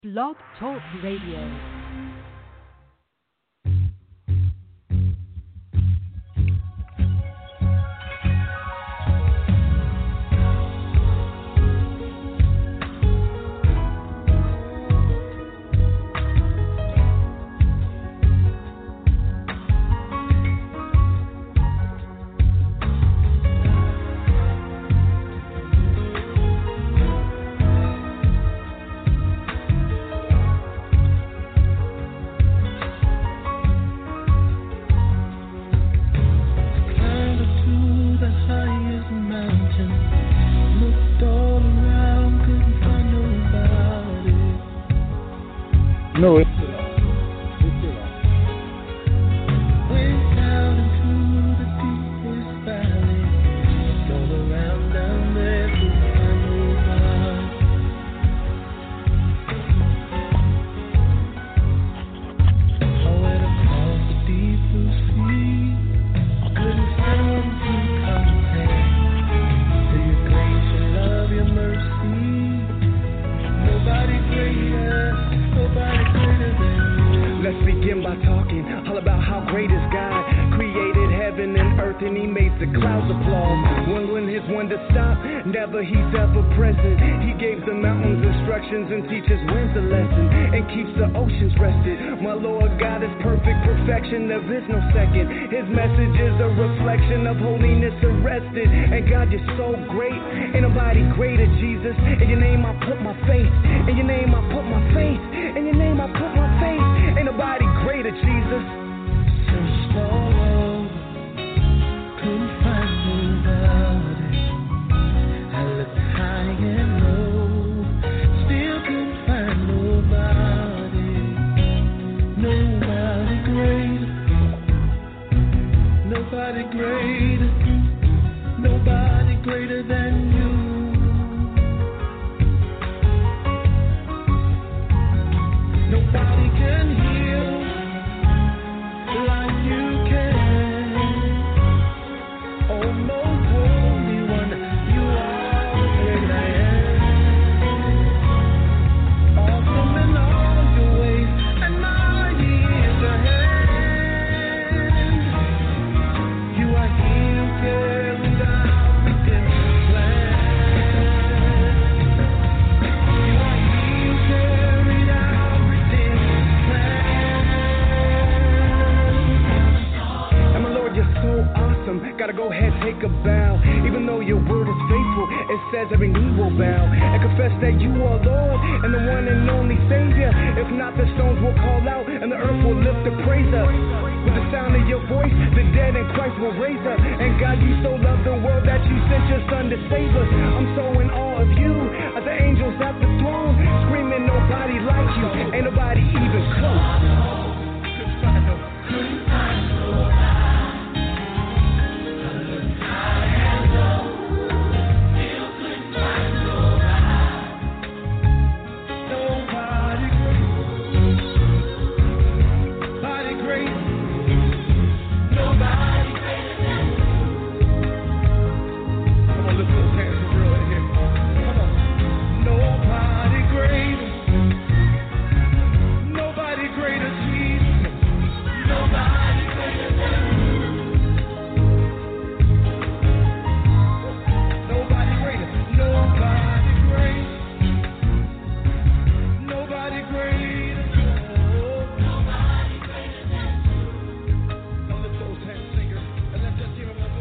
Blog Talk Radio. No, it's Went down into the deepest valley. All around down there to find nobody. I went across the deep blue sea. Couldn't find one to compare to your grace, your love, your mercy. Nobody greater, nobody greater than you. Let's begin by talking all about how great is God. Created heaven and earth and he made the clouds applaud. When his one to stop, never he's ever present. He gave the mountains instructions and teaches winds a lesson and keeps the oceans rested. My Lord God is perfect perfection, there is no second. His message is a reflection of holiness arrested. And God, you're so great, ain't nobody greater, Jesus. In your name I put my faith, in your name I put my faith, in your name I put my faith. Ain't nobody greater, Jesus. Searched all over, couldn't find nobody. I looked high and low, still couldn't find nobody. Nobody greater, nobody greater, nobody greater than you. Nobody can heal like you can. Oh, most holy one, you are the great I am. Awesome in all your ways, and mighty is your hand. You are he who carried out redemption's plan. You are he who carried out redemption's plan. And my Lord, you're so awesome. Gotta go ahead, take a bow. Even though your word is faithful, it says every knee will bow and confess that you are Lord and the one and only Savior. If not, the stones will call out and the earth will lift the praise up. With the sound of your voice, the dead in Christ will raise up. And God, you so love the world that you sent your son to save us. I'm so in awe of you, as the angels at the throne, screaming nobody like you, ain't nobody even close. Nobody great, nobody greater than you. Come on, lift those hands for real in here. Come on. Nobody greater, nobody greater, Jesus. Nobody greater than you. Nobody greater, nobody greater, nobody greater. Nobody greater than you. Come lift those hands, singers, and let's just give him a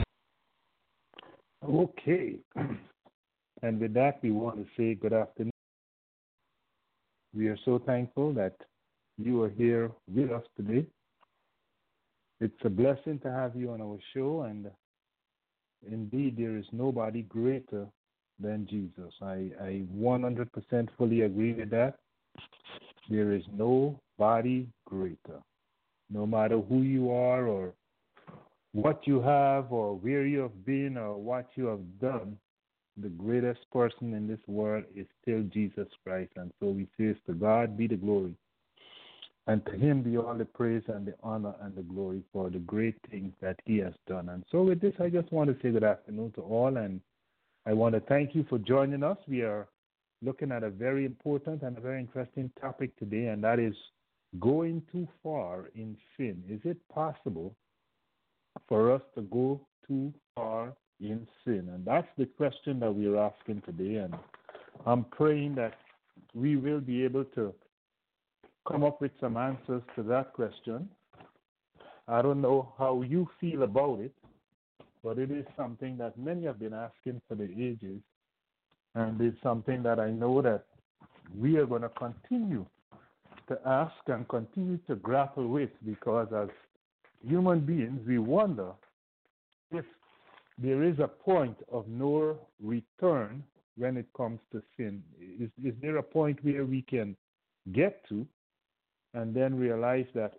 okay. And with that, we want to say good afternoon. We are so thankful that you are here with us today. It's a blessing to have you on our show, and indeed, there is nobody greater than Jesus. I 100% fully agree with that. There is nobody greater. No matter who you are or what you have or where you have been or what you have done, the greatest person in this world is still Jesus Christ. And so we say, to God be the glory. And to him be all the praise and the honor and the glory for the great things that he has done. And so with this, I just want to say good afternoon to all. And I want to thank you for joining us. We are looking at a very important and a very interesting topic today, and that is going too far in sin. Is it possible for us to go too far in sin? And that's the question that we're asking today, and I'm praying that we will be able to come up with some answers to that question. I don't know how you feel about it, but it is something that many have been asking for the ages, and it's something that I know that we are going to continue to ask and continue to grapple with, because as human beings, we wonder if there is a point of no return when it comes to sin. Is there a point where we can get to and then realize that,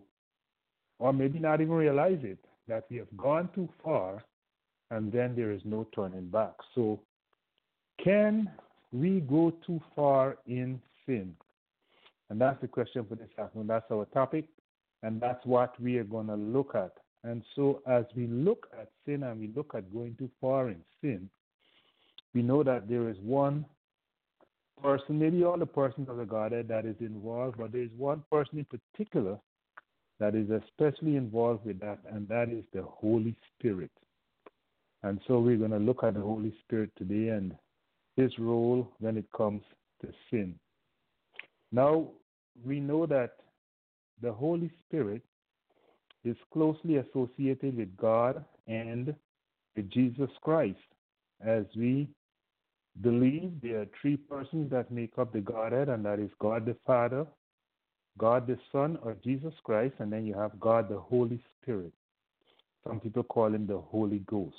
or maybe not even realize it, that we have gone too far and then there is no turning back? So can we go too far in sin? And that's the question for this afternoon. That's our topic, and that's what we are going to look at. And so as we look at sin and we look at going too far in sin, we know that there is one person, maybe all the persons of the Godhead that is involved, but there is one person in particular that is especially involved with that, and that is the Holy Spirit. And so we're going to look at the Holy Spirit today and his role when it comes to sin. Now, we know that the Holy Spirit is closely associated with God and with Jesus Christ. As we believe there are three persons that make up the Godhead, and that is God the Father, God the Son, or Jesus Christ, and then you have God the Holy Spirit. Some people call him the Holy Ghost.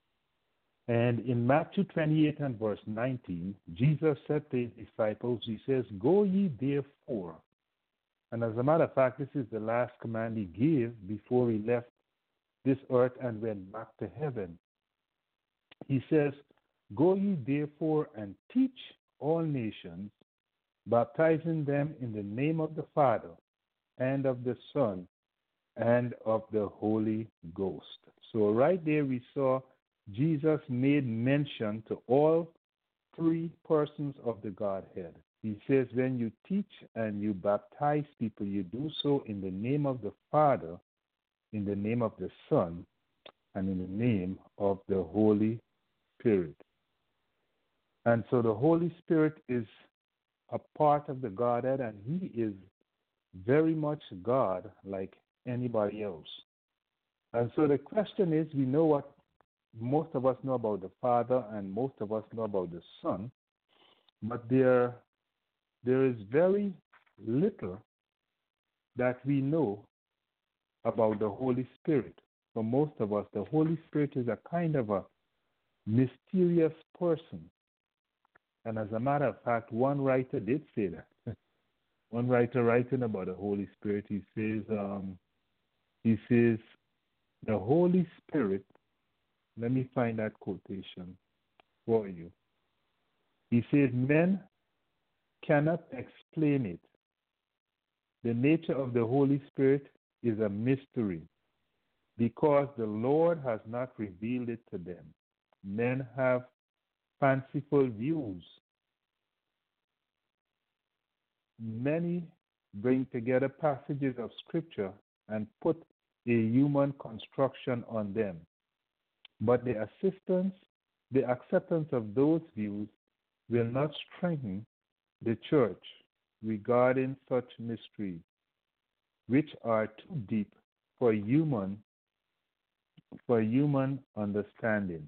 And in Matthew 28 and verse 19, Jesus said to his disciples, he says, "Go ye therefore." And as a matter of fact, this is the last command he gave before he left this earth and went back to heaven. He says, "Go ye therefore and teach all nations, baptizing them in the name of the Father and of the Son and of the Holy Ghost." So right there we saw Jesus made mention to all three persons of the Godhead. He says, when you teach and you baptize people, you do so in the name of the Father, in the name of the Son, and in the name of the Holy Spirit. And so the Holy Spirit is a part of the Godhead, and he is very much God like anybody else. And so the question is, we know what most of us know about the Father and most of us know about the Son, but there is very little that we know about the Holy Spirit. For most of us, the Holy Spirit is a kind of a mysterious person. And as a matter of fact, one writer did say that. One writer writing about the Holy Spirit, he says, the Holy Spirit, let me find that quotation for you. He says, men cannot explain it. The nature of the Holy Spirit is a mystery because the Lord has not revealed it to them. Men have fanciful views. Many bring together passages of Scripture and put a human construction on them. But the acceptance of those views will not strengthen the church regarding such mysteries, which are too deep for human understanding.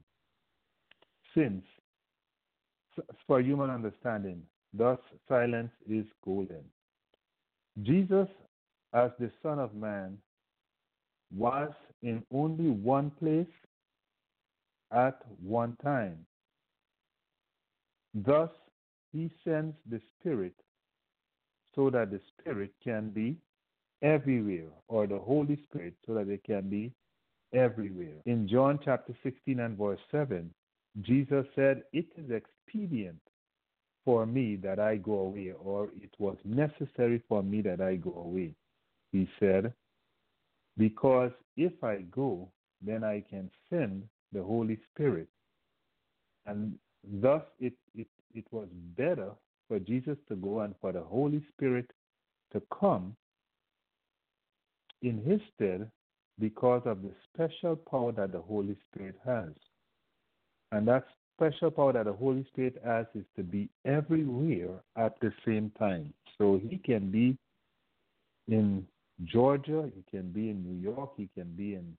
For human understanding, thus silence is golden. Jesus, as the Son of Man, was in only one place at one time. Thus, he sends the Spirit so that the Spirit can be everywhere, or the Holy Spirit so that it can be everywhere. In John chapter 16 and verse 7, Jesus said, "It is expedient for me that I go away," or it was necessary for me that I go away. He said, "Because if I go, then I can send the Holy Spirit." And thus it it was better for Jesus to go and for the Holy Spirit to come in his stead because of the special power that the Holy Spirit has. And that special power that the Holy Spirit has is to be everywhere at the same time. So he can be in Georgia, he can be in New York, he can be in,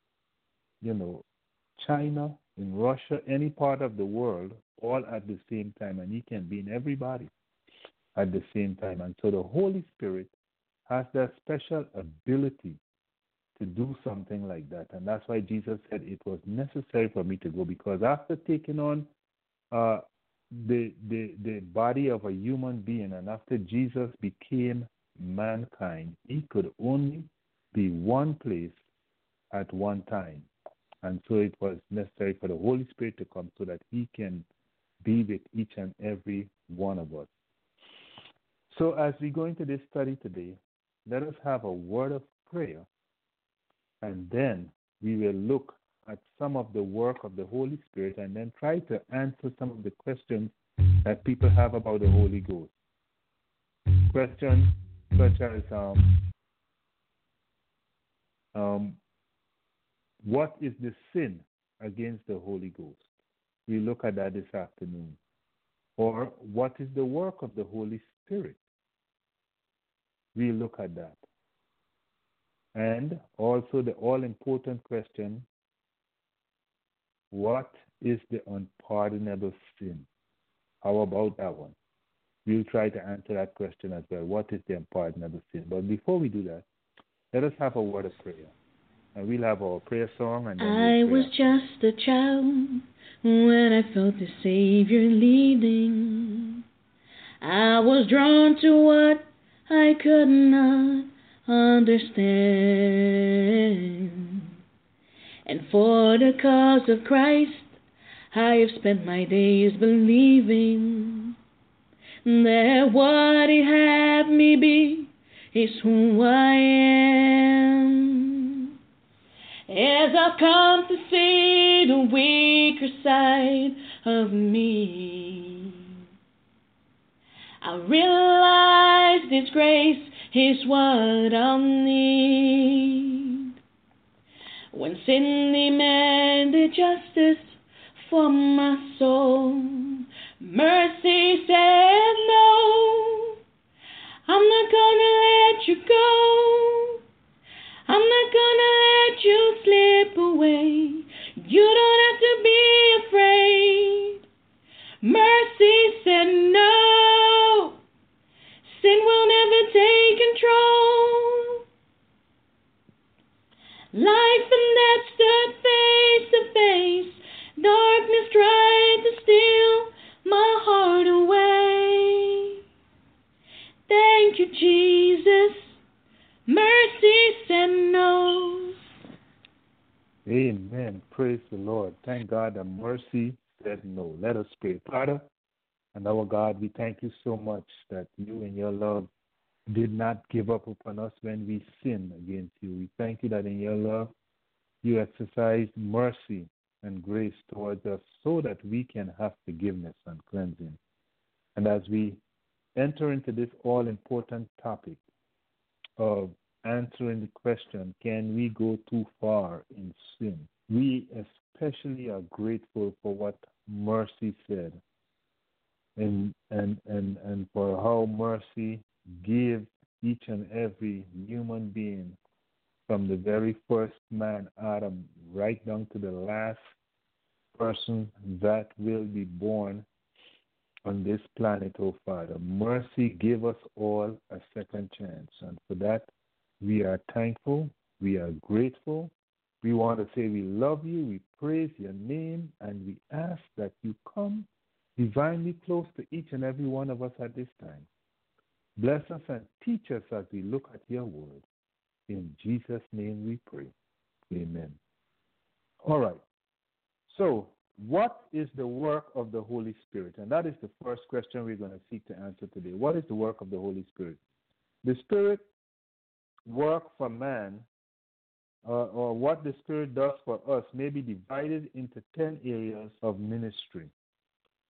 China, in Russia, any part of the world, all at the same time. And he can be in everybody at the same time. And so the Holy Spirit has that special ability to do something like that. And that's why Jesus said it was necessary for me to go, because after taking on the body of a human being, and after Jesus became mankind, he could only be one place at one time. And so it was necessary for the Holy Spirit to come so that he can be with each and every one of us. So as we go into this study today, let us have a word of prayer, and then we will look at some of the work of the Holy Spirit and then try to answer some of the questions that people have about the Holy Ghost. Questions such as, what is the sin against the Holy Ghost? We look at that this afternoon. Or what is the work of the Holy Spirit? We look at that. And also the all-important question, what is the unpardonable sin? How about that one? We'll try to answer that question as well. What is the unpardonable sin? But before we do that, let us have a word of prayer. And we'll have our prayer song. And then I was just a child when I felt the Savior leading. I was drawn to what I could not understand. And for the cause of Christ, I have spent my days believing that what He had me be is who I am. As I've come to see the weaker side of me, I realize this grace is what I'll need. When sin demanded justice for my soul, mercy said no. I'm not gonna let you go. I'm not gonna let you slip away. You don't have to be afraid. Mercy said no. Sin will never take control. Life and death stood face to face. Darkness tried to steal my heart away. Thank you, Jesus. Mercy said no. Amen. Praise the Lord. Thank God that mercy said no. Let us pray. Father and our God, we thank you so much that you in your love did not give up upon us when we sinned against you. We thank you that in your love you exercised mercy and grace towards us so that we can have forgiveness and cleansing. And as we enter into this all-important topic of answering the question, can we go too far in sin? We especially are grateful for what mercy said and for how mercy gave each and every human being from the very first man, Adam, right down to the last person that will be born on this planet, oh Father. Mercy gave us all a second chance. And for that, we are thankful. We are grateful. We want to say we love you. We praise your name. And we ask that you come divinely close to each and every one of us at this time. Bless us and teach us as we look at your word. In Jesus' name we pray. Amen. All right. So, what is the work of the Holy Spirit? And that is the first question we're going to seek to answer today. What is the work of the Holy Spirit? The Spirit work for man, or what the Spirit does for us, may be divided into 10 areas of ministry.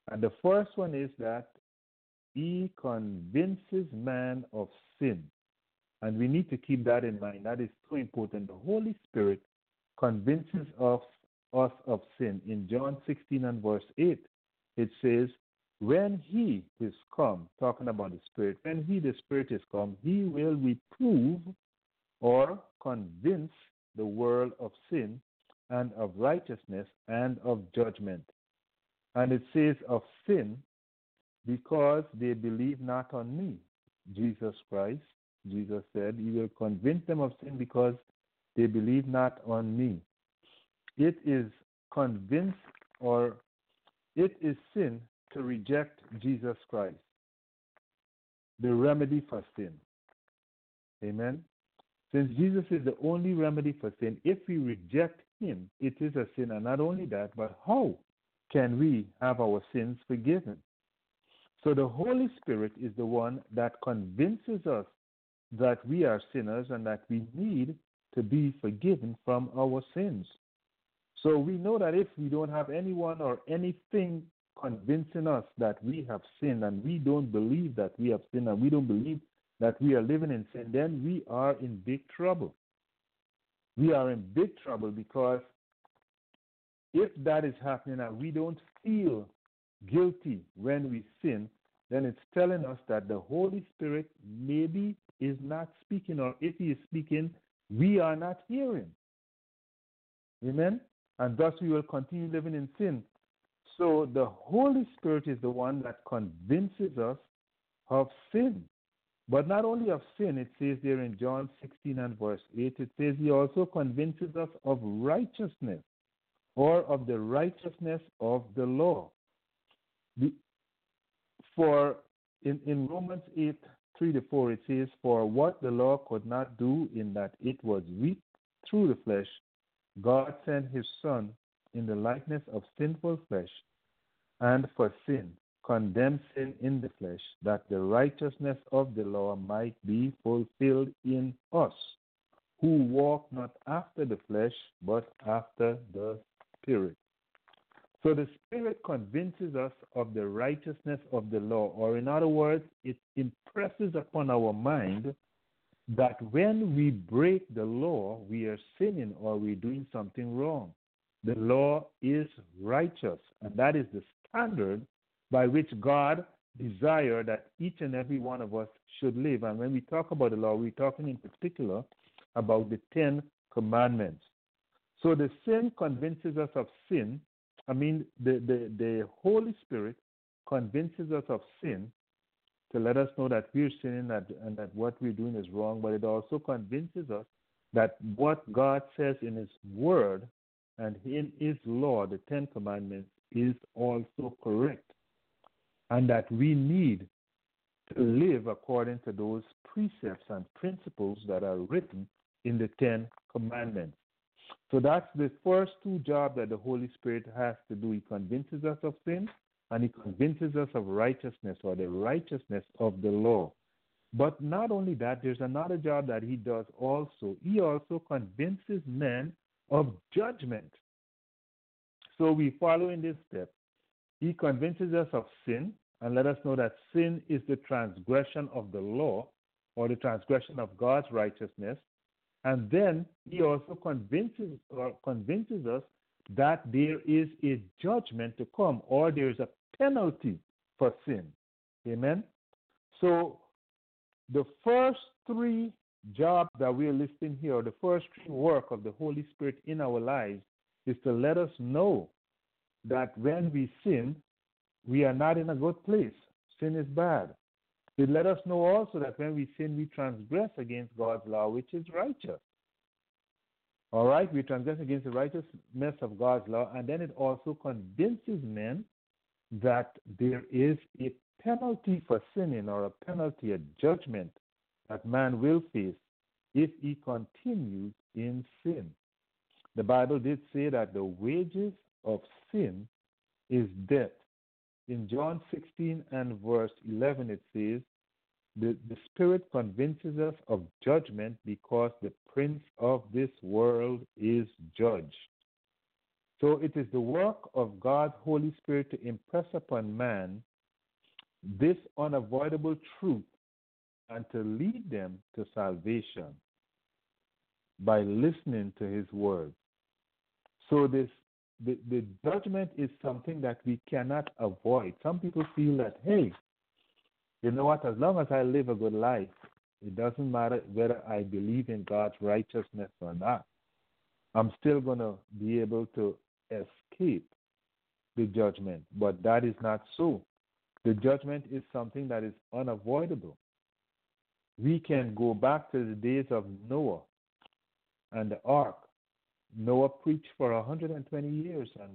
And the first one is that he convinces man of sin. And we need to keep that in mind. That is so important. The Holy Spirit convinces us of sin. In John 16 and verse 8, it says, when he is come, talking about the Spirit, when he, the Spirit, is come, he will reprove or convince the world of sin and of righteousness and of judgment. And it says of sin, because they believe not on me, Jesus Christ. Jesus said, he will convince them of sin because they believe not on me. It is convinced, or it is sin to reject Jesus Christ, the remedy for sin. Amen. Since Jesus is the only remedy for sin, if we reject him, it is a sin. And not only that, but how can we have our sins forgiven? So the Holy Spirit is the one that convinces us that we are sinners and that we need to be forgiven from our sins. So we know that if we don't have anyone or anything convincing us that we have sinned, and we don't believe that we have sinned, and we don't believe that we are living in sin, then we are in big trouble. We are in big trouble, because if that is happening and we don't feel guilty when we sin, then it's telling us that the Holy Spirit maybe is not speaking, or if he is speaking, we are not hearing. Amen? And thus we will continue living in sin. So the Holy Spirit is the one that convinces us of sin. But not only of sin, it says there in John 16 and verse 8, it says he also convinces us of righteousness, or of the righteousness of the law. For in Romans 8, 3-4, it says, for what the law could not do in that it was weak through the flesh, God sent his Son in the likeness of sinful flesh, and for sin, condemned sin in the flesh, that the righteousness of the law might be fulfilled in us, who walk not after the flesh, but after the Spirit. So the Spirit convinces us of the righteousness of the law, or in other words, it impresses upon our mind that when we break the law, we are sinning or we're doing something wrong. The law is righteous, and that is the standard by which God desired that each and every one of us should live. And when we talk about the law, we're talking in particular about the 10 commandments. So the sin convinces us of sin. The Holy Spirit convinces us of sin to let us know that we're sinning and that what we're doing is wrong, but it also convinces us that what God says in his word and in his law, the 10 commandments, is also correct, and that we need to live according to those precepts and principles that are written in the 10 commandments. So that's the first two jobs that the Holy Spirit has to do. He convinces us of sin, and he convinces us of righteousness, or the righteousness of the law. But not only that, there's another job that he does also. He also convinces men of judgment. So we follow in this step. He convinces us of sin, and let us know that sin is the transgression of the law, or the transgression of God's righteousness. And then he also convinces us that there is a judgment to come, or there is a penalty for sin. Amen? So the first three jobs that we're listing here, or the first three work of the Holy Spirit in our lives, is to let us know that when we sin, we are not in a good place. Sin is bad. It let us know also that when we sin, we transgress against God's law, which is righteous. All right, we transgress against the righteousness of God's law, and then it also convinces men that there is a penalty for sinning, or a penalty, a judgment that man will face if he continues in sin. The Bible did say that the wages of sin is death. In John 16 and verse 11, it says, the Spirit convinces us of judgment because the prince of this world is judged. So it is the work of God's Holy Spirit to impress upon man this unavoidable truth and to lead them to salvation by listening to his word. So the judgment is something that we cannot avoid. Some people feel that, hey, you know what, as long as I live a good life, it doesn't matter whether I believe in God's righteousness or not. I'm still going to be able to escape the judgment. But that is not so. The judgment is something that is unavoidable. We can go back to the days of Noah and the ark. Noah preached for 120 years, and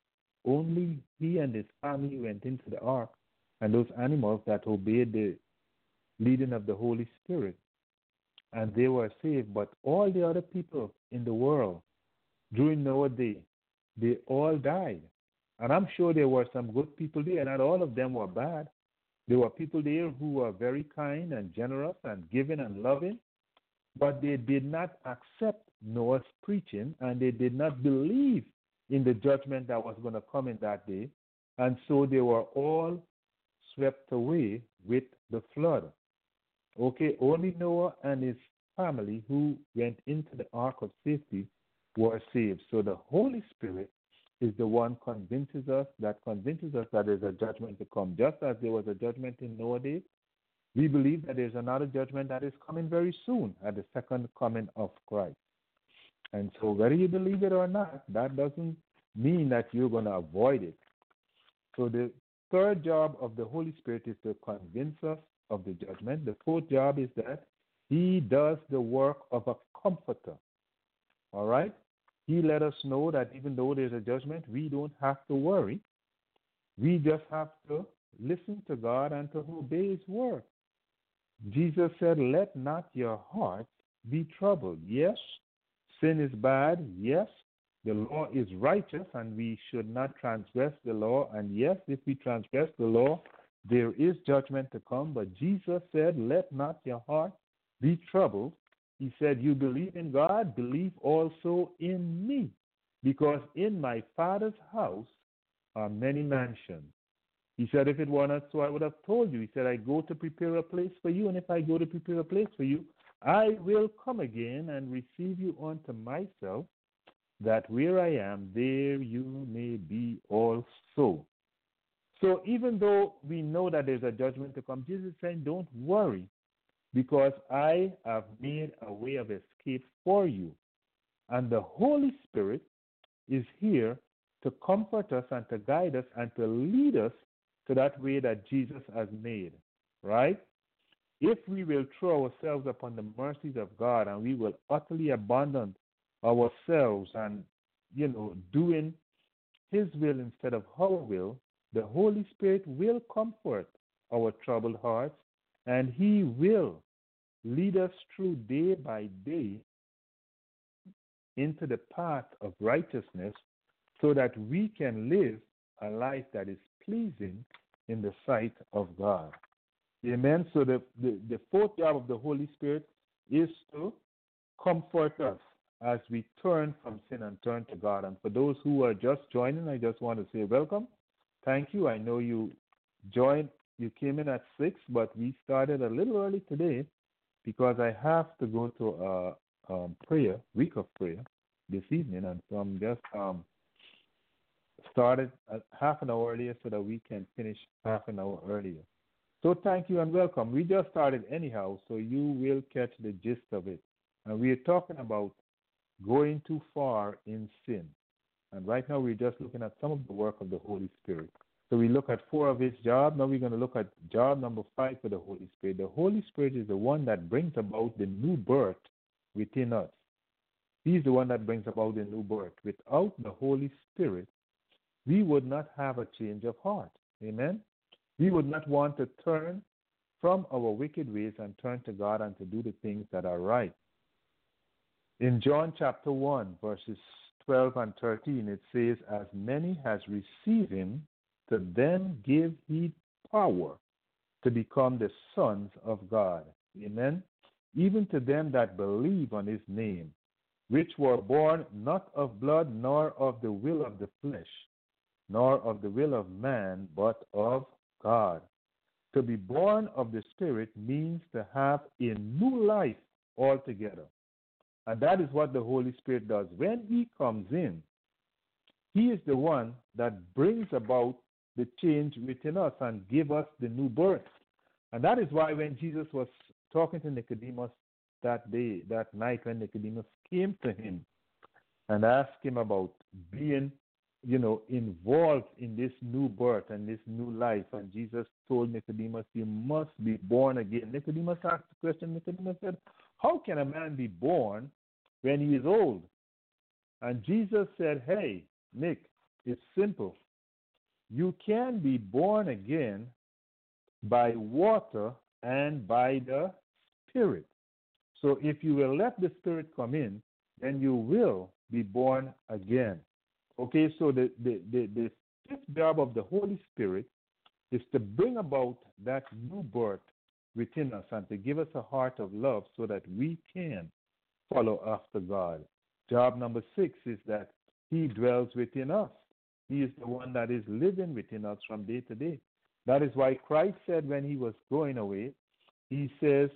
only he and his family went into the ark, and those animals that obeyed the leading of the Holy Spirit, and they were saved. But all the other people in the world during Noah's day, they all died. And I'm sure there were some good people there, not all of them were bad. There were people there who were very kind and generous and giving and loving, but they did not accept Noah's preaching, and they did not believe in the judgment that was going to come in that day. And so they were all swept away with the flood. Okay, only Noah and his family who went into the ark of safety were saved. So the Holy Spirit is the one convinces us that there's a judgment to come. Just as there was a judgment in Noah's day, we believe that there's another judgment that is coming very soon at the second coming of Christ. And so whether you believe it or not, that doesn't mean that you're going to avoid it. So the third job of the Holy Spirit is to convince us of the judgment. The fourth job is that he does the work of a comforter. All right? He let us know that even though there's a judgment, we don't have to worry. We just have to listen to God and to obey his word. Jesus said, let not your heart be troubled. Yes, sin is bad. Yes, the law is righteous and we should not transgress the law. And yes, if we transgress the law, there is judgment to come. But Jesus said, let not your heart be troubled. He said, you believe in God, believe also in me. Because in my Father's house are many mansions. He said, if it were not so, I would have told you. He said, I go to prepare a place for you. And if I go to prepare a place for you, I will come again and receive you unto myself, that where I am, there you may be also. So even though we know that there's a judgment to come, Jesus is saying, don't worry, because I have made a way of escape for you. And the Holy Spirit is here to comfort us and to guide us and to lead us to that way that Jesus has made, right? If we will throw ourselves upon the mercies of God and we will utterly abandon ourselves and, doing his will instead of our will, the Holy Spirit will comfort our troubled hearts, and he will lead us through day by day into the path of righteousness so that we can live a life that is pleasing in the sight of God. Amen. So the fourth job of the Holy Spirit is to comfort us as we turn from sin and turn to God. And for those who are just joining, I just want to say welcome. Thank you. I know you came in at 6, but we started a little early today because I have to go to a week of prayer this evening. And so I'm just started half an hour earlier so that we can finish half an hour earlier. So thank you and welcome. We just started anyhow, so you will catch the gist of it. And we are talking about going too far in sin. And right now we're just looking at some of the work of the Holy Spirit. So we look at 4 of his jobs. Now we're going to look at job number 5 for the Holy Spirit. The Holy Spirit is the one that brings about the new birth within us. He's the one that brings about the new birth. Without the Holy Spirit, we would not have a change of heart. Amen? We would not want to turn from our wicked ways and turn to God and to do the things that are right. In John chapter 1, verses 12 and 13, it says, as many as receive him, to them give he power to become the sons of God. Amen? Even to them that believe on his name, which were born not of blood, nor of the will of the flesh, nor of the will of man, but of God. To be born of the Spirit means to have a new life altogether. And that is what the Holy Spirit does. When He comes in, He is the one that brings about the change within us and give us the new birth. And that is why when Jesus was talking to Nicodemus that day, that night, when Nicodemus came to him and asked him about being, involved in this new birth and this new life, and Jesus told Nicodemus, you must be born again. Nicodemus asked the question. Nicodemus said, how can a man be born when he is old? And Jesus said, hey, Nick, it's simple. You can be born again by water and by the Spirit. So if you will let the Spirit come in, then you will be born again. Okay, so the fifth job of the Holy Spirit is to bring about that new birth within us and to give us a heart of love so that we can follow after God. Job number 6 is that He dwells within us. He is the one that is living within us from day to day. That is why Christ said when He was going away, He says,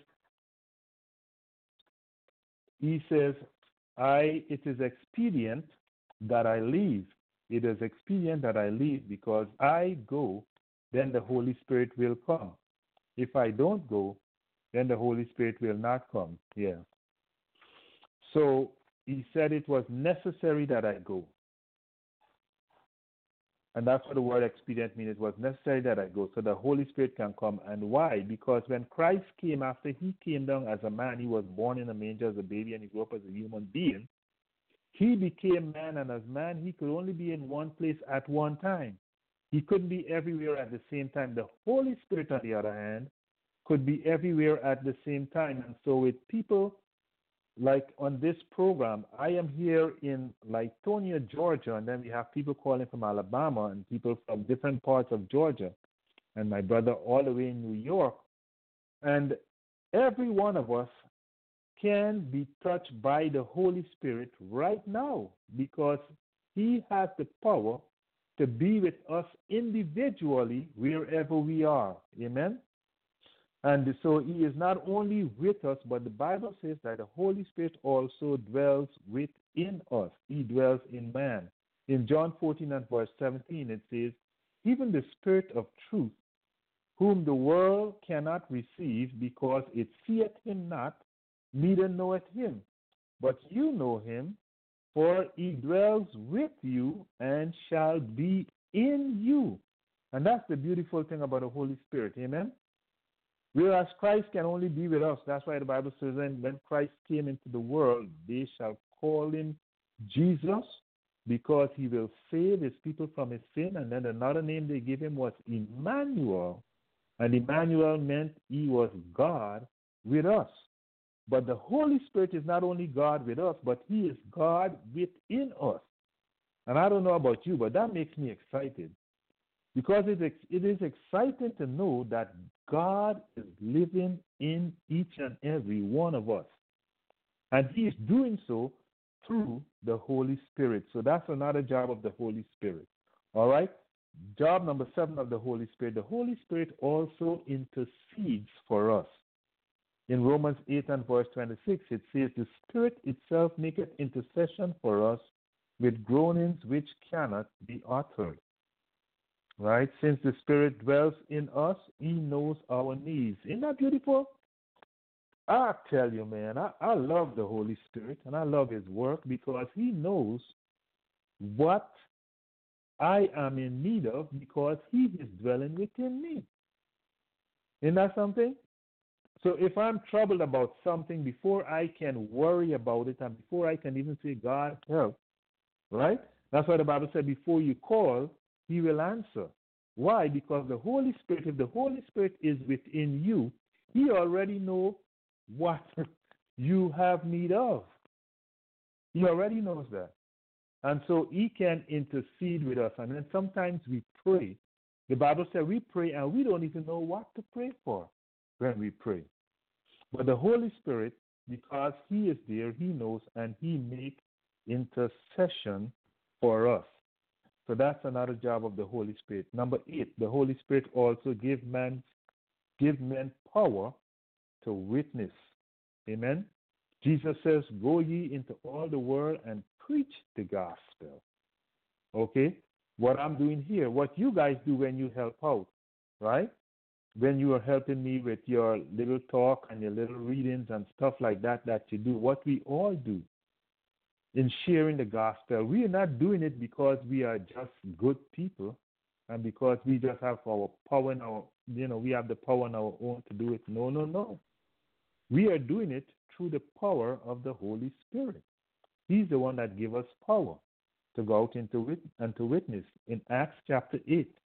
it is expedient that I leave. It is expedient that I leave, because I go, then the Holy Spirit will come. If I don't go, then the Holy Spirit will not come. Yeah. So He said it was necessary that I go. And that's what the word expedient means. It was necessary that I go so the Holy Spirit can come. And why? Because when Christ came, after He came down as a man, He was born in a manger as a baby and He grew up as a human being. He became man, and as man, He could only be in one place at one time. He couldn't be everywhere at the same time. The Holy Spirit, on the other hand, could be everywhere at the same time. And so with people like on this program, I am here in Latonia, Georgia, and then we have people calling from Alabama and people from different parts of Georgia, and my brother all the way in New York. And every one of us can be touched by the Holy Spirit right now, because He has the power to be with us individually wherever we are. Amen? And so He is not only with us, but the Bible says that the Holy Spirit also dwells within us. He dwells in man. In John 14 and verse 17, it says, even the Spirit of truth, whom the world cannot receive, because it seeth Him not, neither knoweth Him. But you know Him, for He dwells with you and shall be in you. And that's the beautiful thing about the Holy Spirit. Amen? Whereas Christ can only be with us. That's why the Bible says, and when Christ came into the world, they shall call Him Jesus, because He will save His people from his sin. And then another name they gave Him was Emmanuel. And Emmanuel meant He was God with us. But the Holy Spirit is not only God with us, but He is God within us. And I don't know about you, but that makes me excited. Because it is exciting to know that God is living in each and every one of us. And He is doing so through the Holy Spirit. So that's another job of the Holy Spirit. All right? Job number 7 of the Holy Spirit. The Holy Spirit also intercedes for us. In Romans 8 and verse 26, it says, the Spirit itself maketh intercession for us with groanings which cannot be uttered. Right? Since the Spirit dwells in us, He knows our needs. Isn't that beautiful? I tell you, man, I love the Holy Spirit, and I love His work, because He knows what I am in need of, because He is dwelling within me. Isn't that something? So if I'm troubled about something, before I can worry about it, and before I can even say, God, help, right? That's why the Bible said, before you call, He will answer. Why? Because the Holy Spirit, if the Holy Spirit is within you, He already knows what you have need of. He already knows that. And so He can intercede with us. And then sometimes we pray. The Bible says we pray and we don't even know what to pray for when we pray. But the Holy Spirit because he is there, he knows, and he make intercession for us. So that's another job of the Holy Spirit. Number 8, the Holy Spirit also give men power to witness. Amen. Jesus says, go ye into all the world and preach the gospel. Okay? What I'm doing here, what you guys do when you help out, right? When you are helping me with your little talk and your little readings and stuff like that you do, what we all do in sharing the gospel, we are not doing it because we are just good people and because we just have our power in our, we have the power on our own to do it. No, no, no. We are doing it through the power of the Holy Spirit. He's the one that gives us power to go out into and to witness. In Acts chapter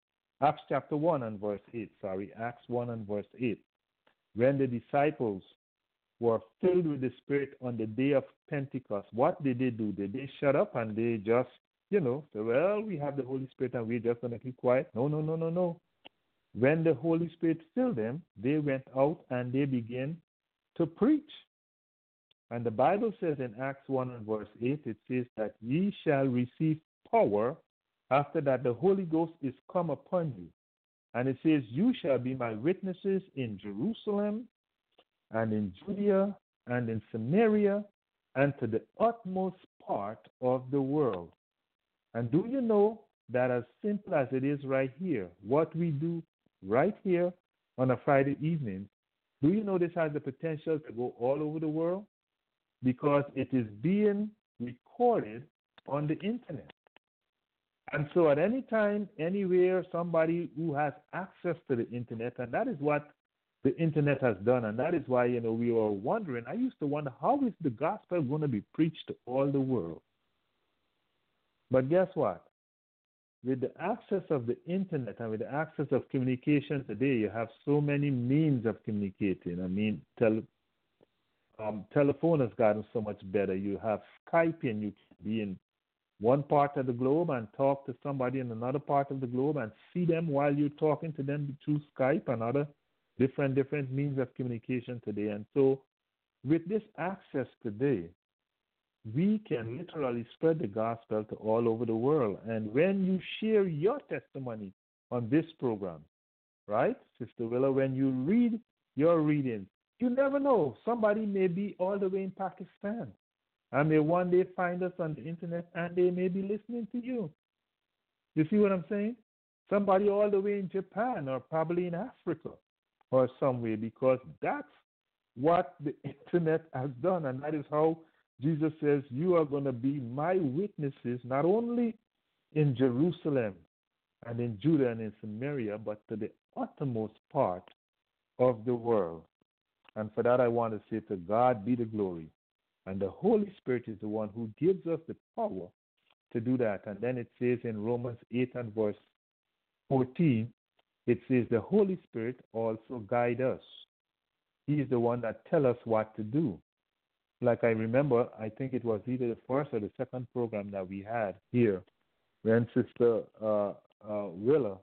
1 and verse 8, Acts 1 and verse 8, when the disciples were filled with the Spirit on the day of Pentecost, what did they do? Did they shut up and they just, say, well, we have the Holy Spirit and we're just going to keep quiet? No, no, no, no, no. When the Holy Spirit filled them, they went out and they began to preach. And the Bible says in Acts 1 and verse 8, it says that ye shall receive power after that the Holy Ghost is come upon you. And it says, you shall be my witnesses in Jerusalem and in Judea and in Samaria and to the utmost part of the world. And do you know that as simple as it is right here, what we do right here on a Friday evening, do you know this has the potential to go all over the world? Because it is being recorded on the internet. And so at any time, anywhere, somebody who has access to the internet, and that is what the internet has done, and that is why, we were wondering, I used to wonder, how is the gospel going to be preached to all the world? But guess what? With the access of the internet and with the access of communication today, you have so many means of communicating. I mean, telephone has gotten so much better. You have Skyping. You can be in one part of the globe and talk to somebody in another part of the globe and see them while you're talking to them through Skype and other different means of communication today. And so with this access today, we can literally spread the gospel to all over the world. And when you share your testimony on this program, right, Sister Willa, when you read your readings, you never know. Somebody may be all the way in Pakistan and may one day find us on the internet and they may be listening to you. You see what I'm saying? Somebody all the way in Japan or probably in Africa or somewhere, because that's what the internet has done. And that is how Jesus says, you are going to be my witnesses, not only in Jerusalem and in Judah and in Samaria, but to the uttermost part of the world. And for that, I want to say to God be the glory. And the Holy Spirit is the one who gives us the power to do that. And then it says in Romans 8 and verse 14, it says the Holy Spirit also guides us. He is the one that tells us what to do. Like I remember, I think it was either the first or the second program that we had here when Sister Willa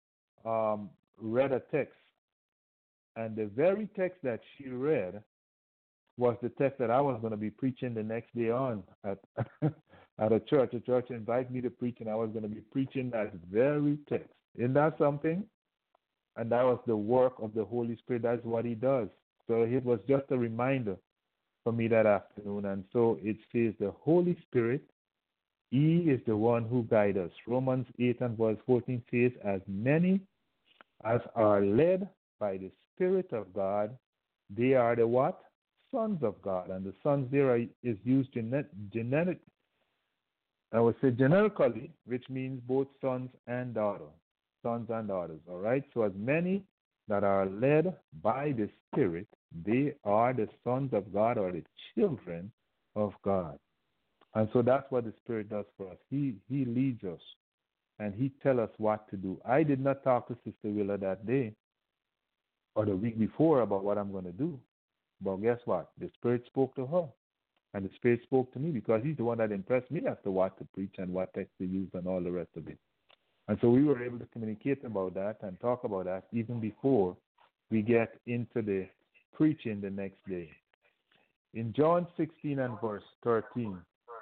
read a text. And the very text that she read was the text that I was going to be preaching the next day on at a church. A church invited me to preach, and I was going to be preaching that very text. Isn't that something? And that was the work of the Holy Spirit. That's what he does. So it was just a reminder for me that afternoon. And so it says the Holy Spirit, he is the one who guides us. Romans 8 and verse 14 says, as many as are led by the Spirit of God, they are the what? Sons of God. And the sons there is used generically, which means both sons and daughters. Sons and daughters, all right? So as many that are led by the Spirit, they are the sons of God or the children of God. And so that's what the Spirit does for us. He leads us, and he tells us what to do. I did not talk to Sister Willa that day or the week before about what I'm going to do. But guess what? The Spirit spoke to her, and the Spirit spoke to me because he's the one that impressed me as to what to preach and what text to use and all the rest of it. And so we were able to communicate about that and talk about that even before we get into the preaching the next day. In John 16 and verse 13.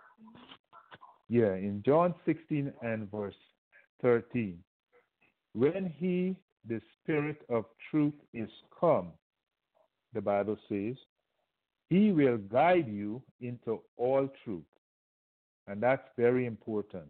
Yeah, in John 16 and verse 13. When he, the Spirit of truth, is come, the Bible says, he will guide you into all truth. And that's very important.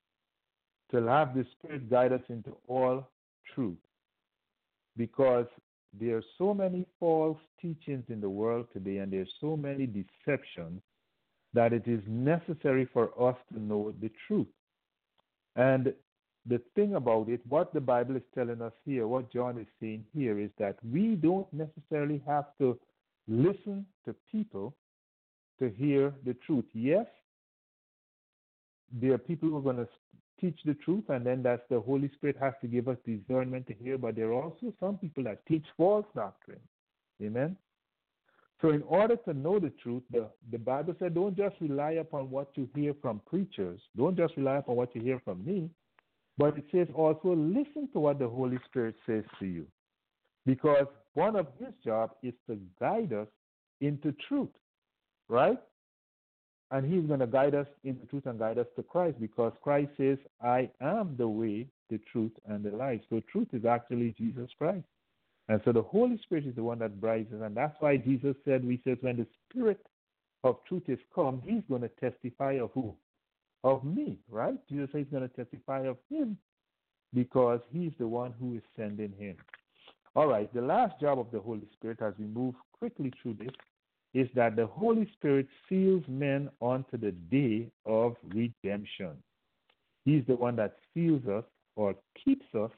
To have the Spirit guide us into all truth. Because there are so many false teachings in the world today, and there's so many deceptions, that it is necessary for us to know the truth. And the thing about it, what the Bible is telling us here, what John is saying here, is that we don't necessarily have to listen to people to hear the truth. Yes, there are people who are going to teach the truth, and then that's the Holy Spirit has to give us discernment to hear, but there are also some people that teach false doctrine. Amen? So in order to know the truth, the Bible said, don't just rely upon what you hear from preachers. Don't just rely upon what you hear from me. But it says also listen to what the Holy Spirit says to you. Because one of his job is to guide us into truth, right? And he's going to guide us into truth and guide us to Christ, because Christ says, I am the way, the truth, and the life. So truth is actually Jesus Christ. And so the Holy Spirit is the one that brides us. And that's why Jesus said, when the Spirit of truth is come, he's going to testify of who? Of me, right? Jesus said he's going to testify of him, because he's the one who is sending him. All right, the last job of the Holy Spirit, as we move quickly through this, is that the Holy Spirit seals men unto the day of redemption. He's the one that seals us or keeps us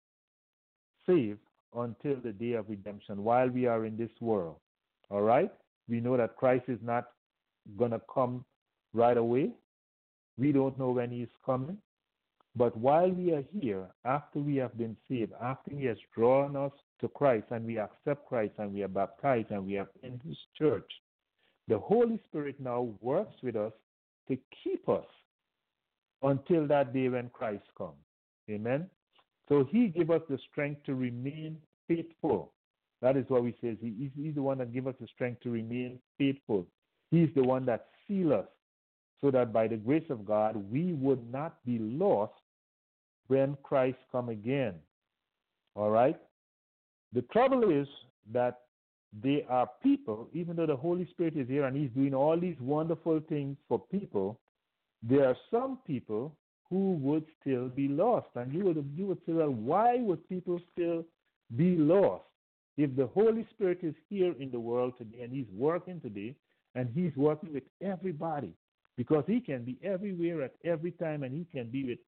saved until the day of redemption while we are in this world. All right? We know that Christ is not going to come right away. We don't know when he's coming. But while we are here, after we have been saved, after he has drawn us to Christ and we accept Christ and we are baptized and we are in his church, the Holy Spirit now works with us to keep us until that day when Christ comes. Amen? So he gives us the strength to remain faithful. That is what we say. He's the one that gives us the strength to remain faithful. He's the one that seals us so that by the grace of God, we would not be lost when Christ comes again. All right? The trouble is that there are people, even though the Holy Spirit is here and he's doing all these wonderful things for people, there are some people who would still be lost. And you would say, well, why would people still be lost? If the Holy Spirit is here in the world today and he's working today, and he's working with everybody, because he can be everywhere at every time, and he can be with,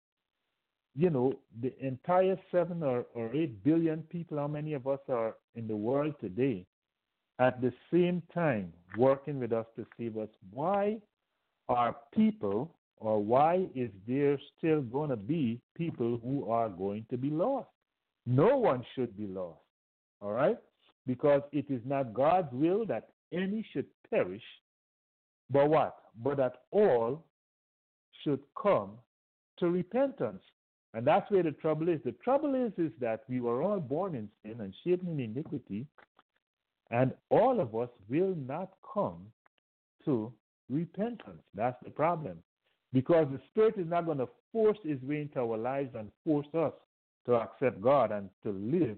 the entire 7 or 8 billion people, how many of us are in the world today, at the same time working with us to save us. Why are people, or why is there still going to be people who are going to be lost? No one should be lost, all right? Because it is not God's will that any should perish, but what? But that all should come to repentance. And that's where the trouble is. The trouble is that we were all born in sin and shaped in iniquity, and all of us will not come to repentance. That's the problem. Because the Spirit is not going to force his way into our lives and force us to accept God and to live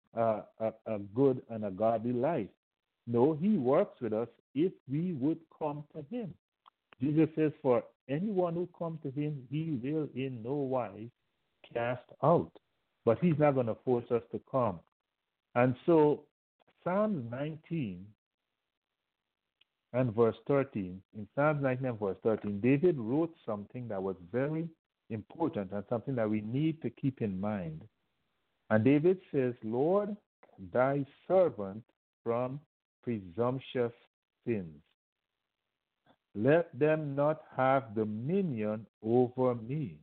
a good and a godly life. No, he works with us if we would come to him. Jesus says, for anyone who comes to him, he will in no wise cast out. But he's not going to force us to come. And so Psalms 19 and verse 13, in Psalms 19 and verse 13, David wrote something that was very important and something that we need to keep in mind. And David says, Lord, thy servant from presumptuous sins. Let them not have dominion over me.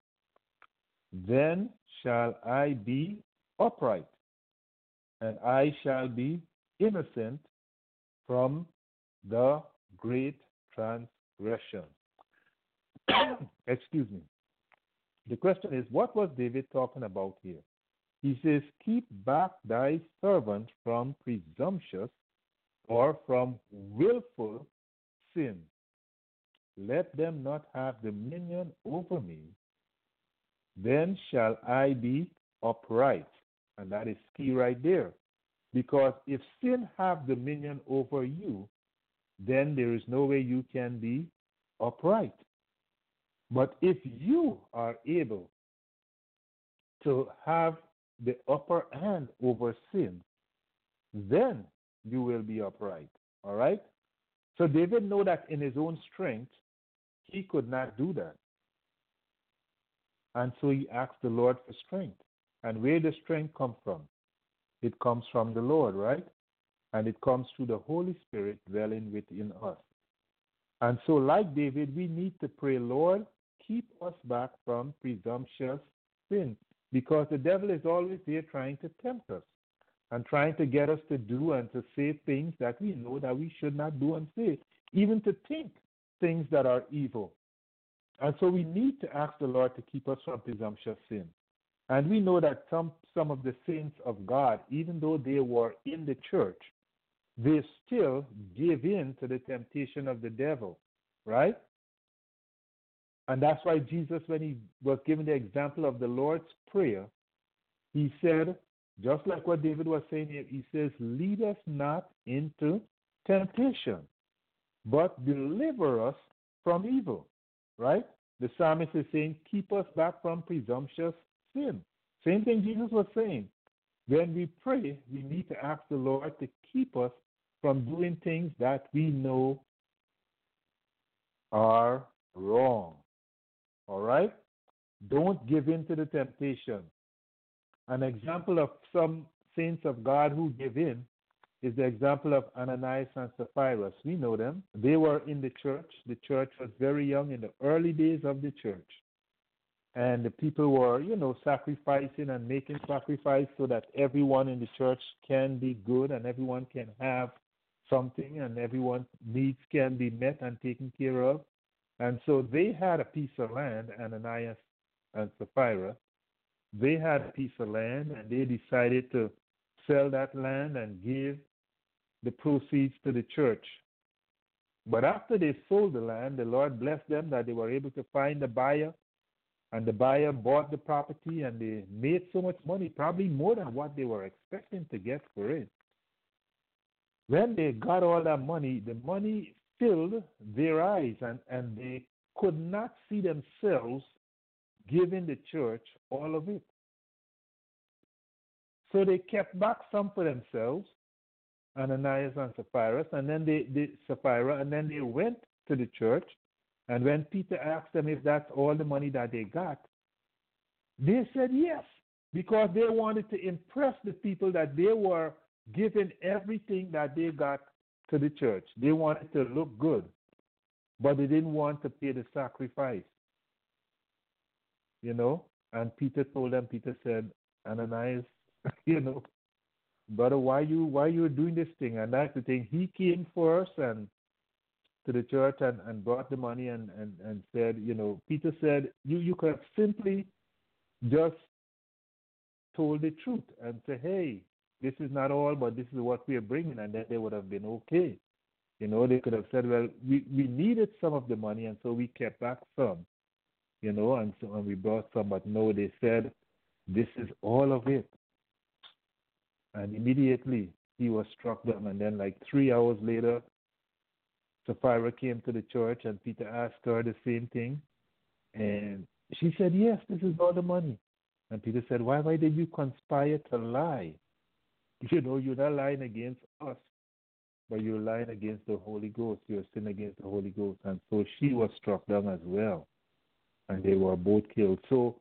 Then shall I be upright, and I shall be innocent from the great transgression. Excuse me. The question is, what was David talking about here? He says, keep back thy servant from presumptuous or from willful sin. Let them not have dominion over me. Then shall I be upright. And that is key right there. Because if sin have dominion over you, then there is no way you can be upright. But if you are able to have the upper hand over sin, then you will be upright. All right? So David knew that in his own strength, he could not do that. And so he asked the Lord for strength. And where does strength come from? It comes from the Lord, right? And it comes through the Holy Spirit dwelling within us. And so like David, we need to pray, Lord, keep us back from presumptuous sin. Because the devil is always there trying to tempt us and trying to get us to do and to say things that we know that we should not do and say, even to think things that are evil. And so we need to ask the Lord to keep us from presumptuous sin. And we know that some of the saints of God, even though they were in the church, they still gave in to the temptation of the devil, right? And that's why Jesus, when he was given the example of the Lord's Prayer, he said, just like what David was saying here, he says, lead us not into temptation, but deliver us from evil, right? The psalmist is saying, keep us back from presumptuous sin. Same thing Jesus was saying. When we pray, we need to ask the Lord to keep us from doing things that we know are wrong. All right? Don't give in to the temptation. An example of some saints of God who give in is the example of Ananias and Sapphira. We know them. They were in the church. The church was very young in the early days of the church. And the people were, sacrificing and making sacrifice so that everyone in the church can be good and everyone can have something and everyone's needs can be met and taken care of. And so they had a piece of land, Ananias and Sapphira. They had a piece of land and they decided to sell that land and give the proceeds to the church. But after they sold the land, the Lord blessed them that they were able to find a buyer. And the buyer bought the property and they made so much money, probably more than what they were expecting to get for it. When they got all that money, the money filled their eyes and they could not see themselves giving the church all of it. So they kept back some for themselves, Ananias and Sapphira, and then they went to the church. And when Peter asked them if that's all the money that they got, they said yes, because they wanted to impress the people that they were giving everything that they got to the church. They wanted to look good, but they didn't want to pay the sacrifice. And Peter told them, Peter said, Ananias, brother, why you doing this thing? And that's the thing. He came first and to the church and brought the money and said, Peter said, you could have simply just told the truth and say, hey, this is not all, but this is what we are bringing, and then they would have been okay. They could have said, well, we needed some of the money, and so we kept back some, and we brought some, but no, they said, this is all of it. And immediately he was struck dumb, and then like 3 hours later, Sapphira came to the church and Peter asked her the same thing. And she said, yes, this is all the money. And Peter said, why did you conspire to lie? You're not lying against us, but you're lying against the Holy Ghost. You're sinning against the Holy Ghost. And so she was struck down as well. And they were both killed. So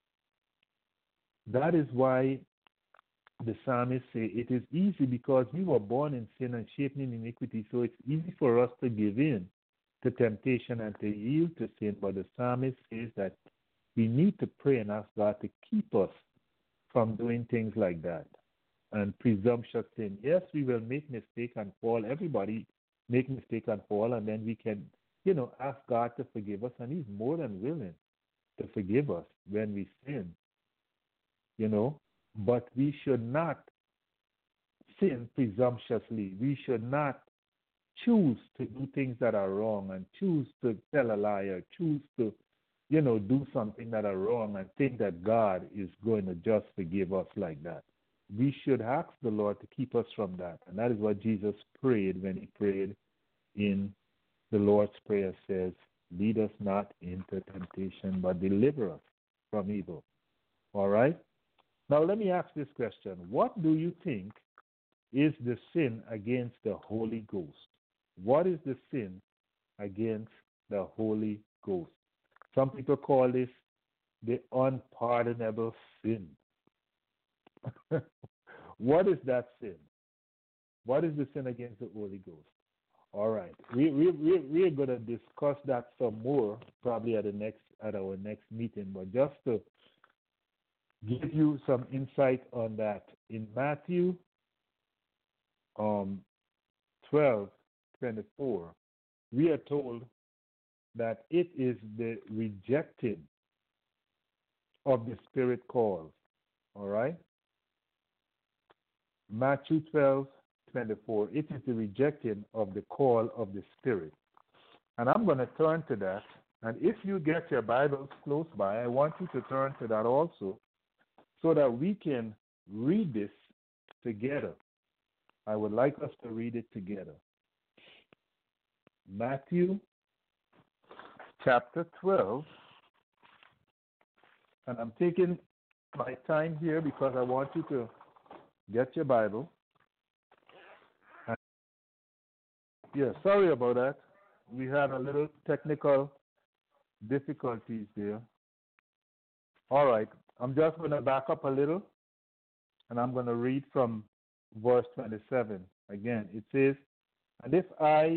that is why the psalmist say it is easy because we were born in sin and shaped in iniquity, so it's easy for us to give in to temptation and to yield to sin. But the psalmist says that we need to pray and ask God to keep us from doing things like that and presumptuous sin. Yes, we will make mistakes and fall. Everybody make mistakes and fall, and then we can, ask God to forgive us, and He's more than willing to forgive us when we sin. But we should not sin presumptuously. We should not choose to do things that are wrong and choose to tell a lie or choose to, do something that are wrong and think that God is going to just forgive us like that. We should ask the Lord to keep us from that. And that is what Jesus prayed when he prayed in the Lord's Prayer says, lead us not into temptation, but deliver us from evil. All right? Now let me ask this question. What do you think is the sin against the Holy Ghost? What is the sin against the Holy Ghost? Some people call this the unpardonable sin. What is that sin? What is the sin against the Holy Ghost? All right, we're going to discuss that some more probably at our next meeting. But just to give you some insight on that, in Matthew 12:24, we are told that it is the rejecting of the Spirit calls. All right, Matthew 12:24. It is the rejecting of the call of the Spirit. And I'm going to turn to that. And if you get your Bibles close by, I want you to turn to that also so that we can read this together. I would like us to read it together. Matthew chapter 12. And I'm taking my time here because I want you to get your Bible. Yeah, sorry about that. We had a little technical difficulties there. All right, I'm just going to back up a little, and I'm going to read from verse 27. Again, it says, And if I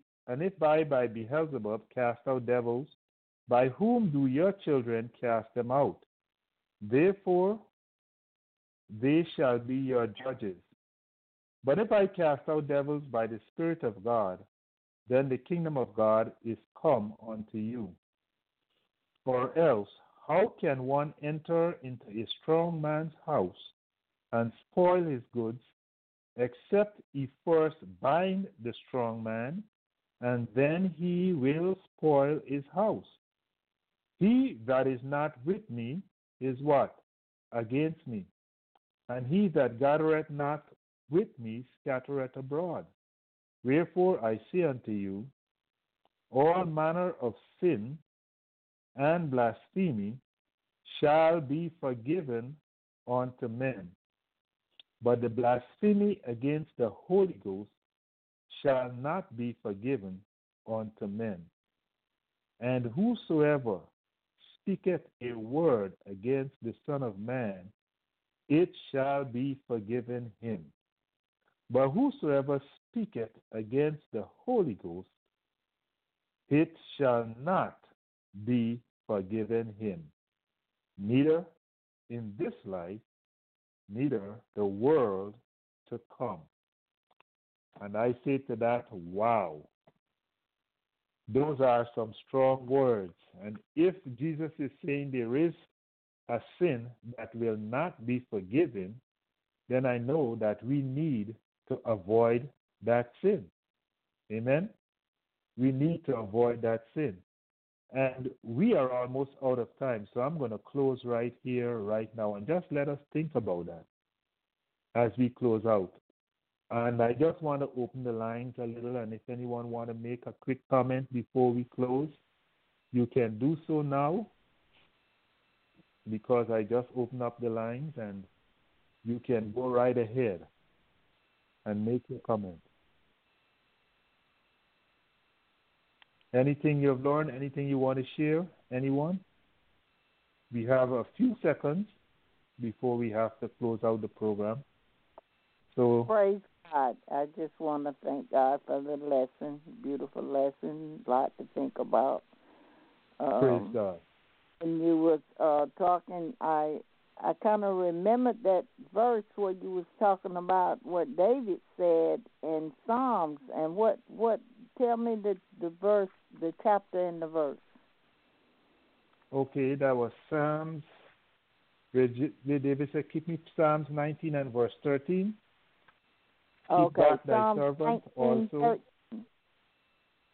by Beelzebub cast out devils, by whom do your children cast them out? Therefore, they shall be your judges. But if I cast out devils by the Spirit of God, then the kingdom of God is come unto you. Or else, how can one enter into a strong man's house and spoil his goods, except he first bind the strong man, and then he will spoil his house? He that is not with me is what? Against me. And he that gathereth not with me scattereth abroad. Wherefore I say unto you, all manner of sin and blasphemy shall be forgiven unto men, but the blasphemy against the Holy Ghost shall not be forgiven unto men. And whosoever speaketh a word against the Son of Man, it shall be forgiven him. But whosoever speaketh against the Holy Ghost, it shall not be forgiven him, neither in this life, neither the world to come. And I say to that, wow. Those are some strong words. And if Jesus is saying there is a sin that will not be forgiven, then I know that we need to avoid that sin. Amen? We need to avoid that sin. And we are almost out of time, so I'm going to close right here, right now, and just let us think about that as we close out. And I just want to open the lines a little, and if anyone want to make a quick comment before we close, you can do so now, because I just opened up the lines, and you can go right ahead and make your comment. Anything you've learned, anything you want to share, anyone? We have a few seconds before we have to close out the program. So praise God. I just want to thank God for the lesson, beautiful lesson, a lot to think about. Praise God. When you was talking, I kind of remembered that verse where you was talking about what David said in Psalms, and what tell me the verse, the chapter and the verse. Okay, that was Psalms. Where David said, keep me Psalms 19 and verse 13. Okay, Keep back thy Psalms servant 19, also.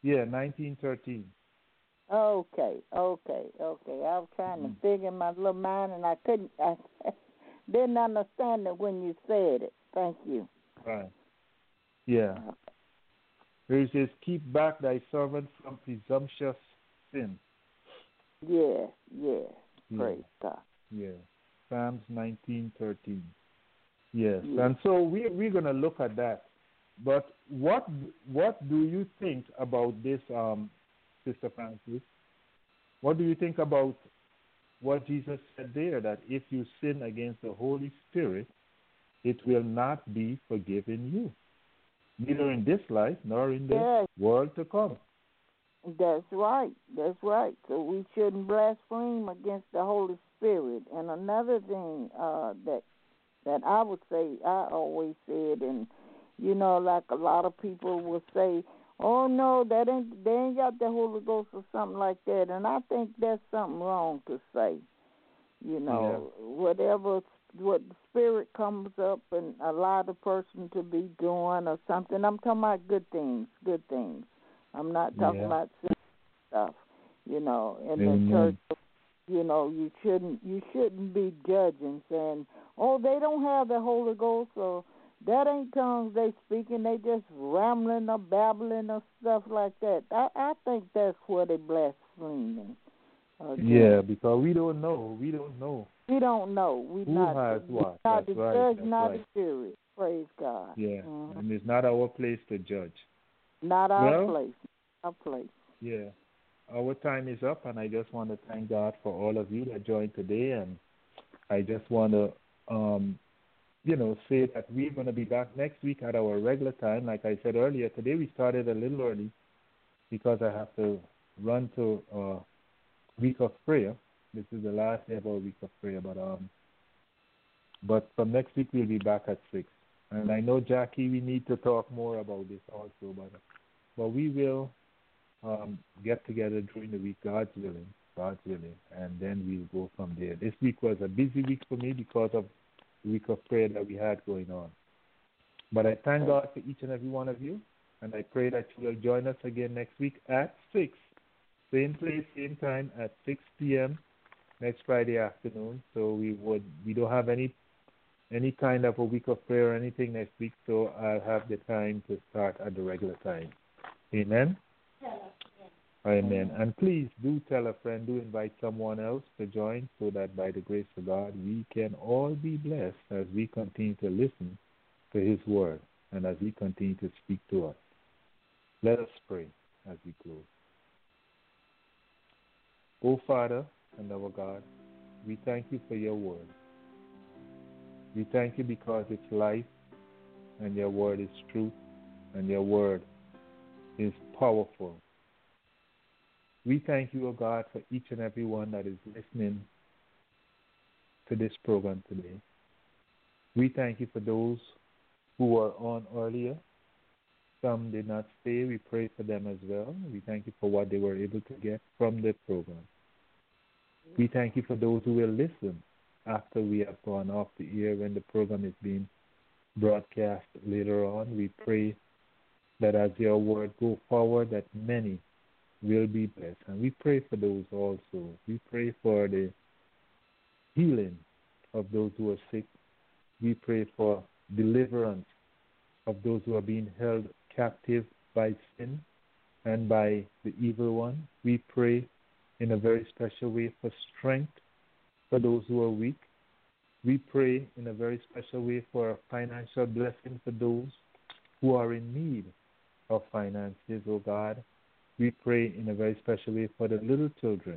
Yeah, 1913. Okay. I was trying to figure in my little mind, and I couldn't. I didn't understand it when you said it. Thank you. Right. Yeah. Here it says, keep back thy servant from presumptuous sin. Yeah. Yeah. Praise God. Yeah. Psalms 19:13. Yes. Yeah. And so we're going to look at that. But what do you think about this, Sister Francis? What do you think about what Jesus said there, that if you sin against the Holy Spirit, it will not be forgiven you, neither in this life nor in the world to come? That's right. So we shouldn't blaspheme against the Holy Spirit. And another thing that I would say, I always said, and like a lot of people will say, "Oh no, they ain't got the Holy Ghost" or something like that. And I think that's something wrong to say. Whatever what the Spirit comes up and allow the person to be doing or something. I'm talking about good things. I'm not talking about sin stuff. In the church, you shouldn't be judging, saying, "Oh, they don't have the Holy Ghost," or "That ain't tongues they speaking, they just rambling or babbling or stuff like that." I think that's where they blaspheming. Yeah, because we don't know. We don't know. Who has what? Not That's the right. judge, That's not right. the Spirit. Praise God. Yeah, and it's not our place to judge. Not our place. Our place. Yeah. Our time is up, and I just want to thank God for all of you that joined today. And I just want to, say that we're going to be back next week at our regular time. Like I said earlier, today we started a little early because I have to run to a week of prayer. This is the last day of our week of prayer. But from next week, we'll be back at 6. And I know, Jackie, we need to talk more about this also. But we will get together during the week, God's willing, and then we'll go from there. This week was a busy week for me because of the week of prayer that we had going on. But I thank God for each and every one of you, and I pray that you will join us again next week at 6. Same place, same time at 6 p.m. next Friday afternoon. So we don't have any kind of a week of prayer or anything next week, so I'll have the time to start at the regular time. Amen? Amen. And please do tell a friend, do invite someone else to join so that by the grace of God we can all be blessed as we continue to listen to His word and as He continues to speak to us. Let us pray as we close. Oh, Father and our God, we thank you for your word. We thank you because it's life, and your word is truth, and your word is powerful. We thank you, O God, for each and every one that is listening to this program today. We thank you for those who were on earlier. Some did not stay. We pray for them as well. We thank you for what they were able to get from the program. We thank you for those who will listen after we have gone off the air when the program is being broadcast later on. We pray that as your word go forward, that many will be blessed. And we pray for those also. We pray for the healing of those who are sick. We pray for deliverance of those who are being held captive by sin and by the evil one. We pray in a very special way for strength for those who are weak. We pray in a very special way for a financial blessing for those who are in need of finances, oh God. We pray in a very special way for the little children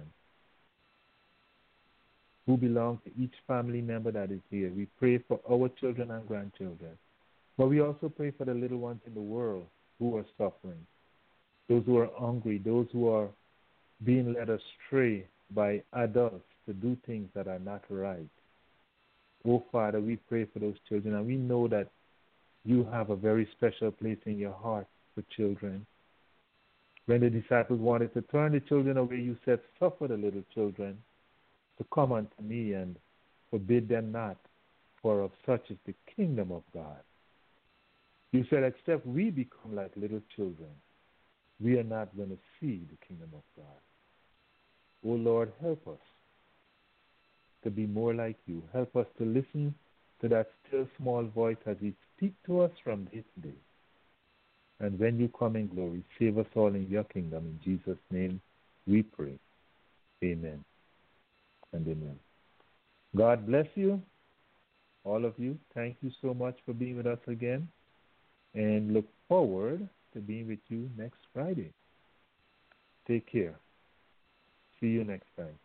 who belong to each family member that is here. We pray for our children and grandchildren. But we also pray for the little ones in the world who are suffering, those who are hungry, those who are being led astray by adults to do things that are not right. Oh, Father, we pray for those children, and we know that you have a very special place in your heart for children. When the disciples wanted to turn the children away, you said, "Suffer the little children to come unto me and forbid them not, for of such is the kingdom of God." You said, except we become like little children, we are not going to see the kingdom of God. Oh Lord, help us to be more like you. Help us to listen to that still small voice as it speaks to us from day to day. And when you come in glory, save us all in your kingdom. In Jesus' name we pray. Amen and amen. God bless you, all of you. Thank you so much for being with us again. And look forward to being with you next Friday. Take care. See you next time.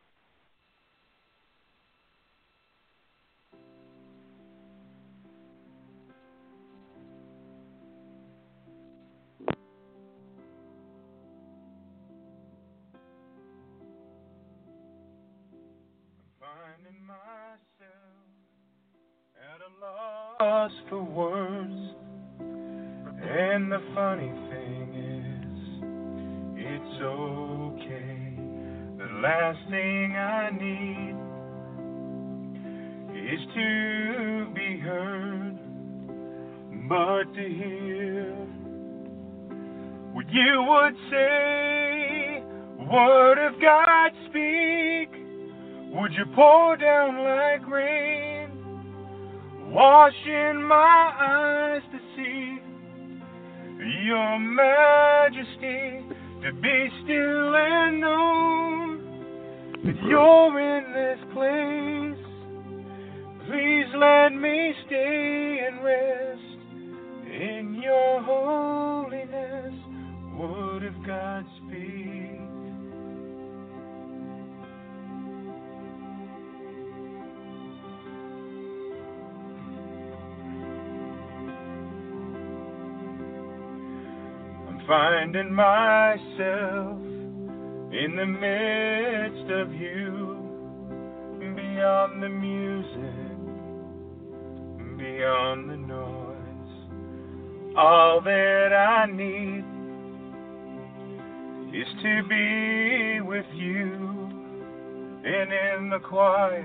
Finding myself at a loss for words, and the funny thing is, it's okay. The last thing I need is to be heard, but to hear what you would say. Word of God speak. Would you pour down like rain, washing my eyes to see your majesty, to be still and know that you're in this place. Please let me stay and rest in your holiness. Word of God speak. Finding myself in the midst of you, beyond the music, beyond the noise. All that I need is to be with you, and in the quiet,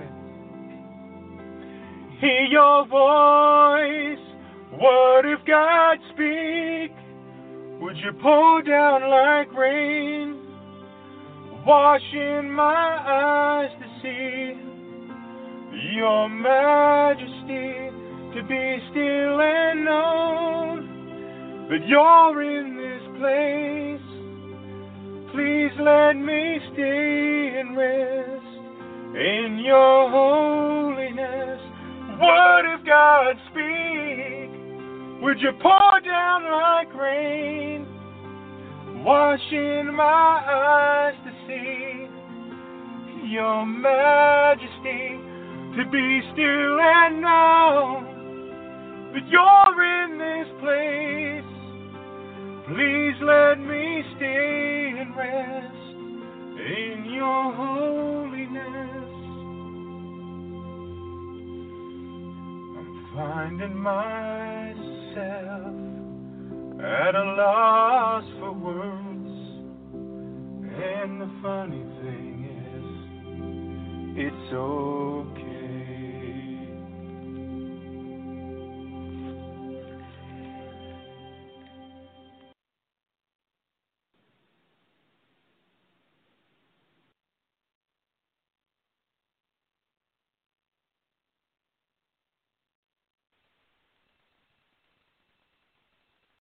hear your voice. Word of God speak. Would you pour down like rain, washing my eyes to see your majesty, to be still and know that you're in this place. Please let me stay and rest in your holiness. Word of God speak. Would you pour down like rain, washing my eyes to see your majesty, to be still and know that you're in this place. Please let me stay and rest in your holiness. I'm finding myself at a loss for words, and the funny thing is, it's so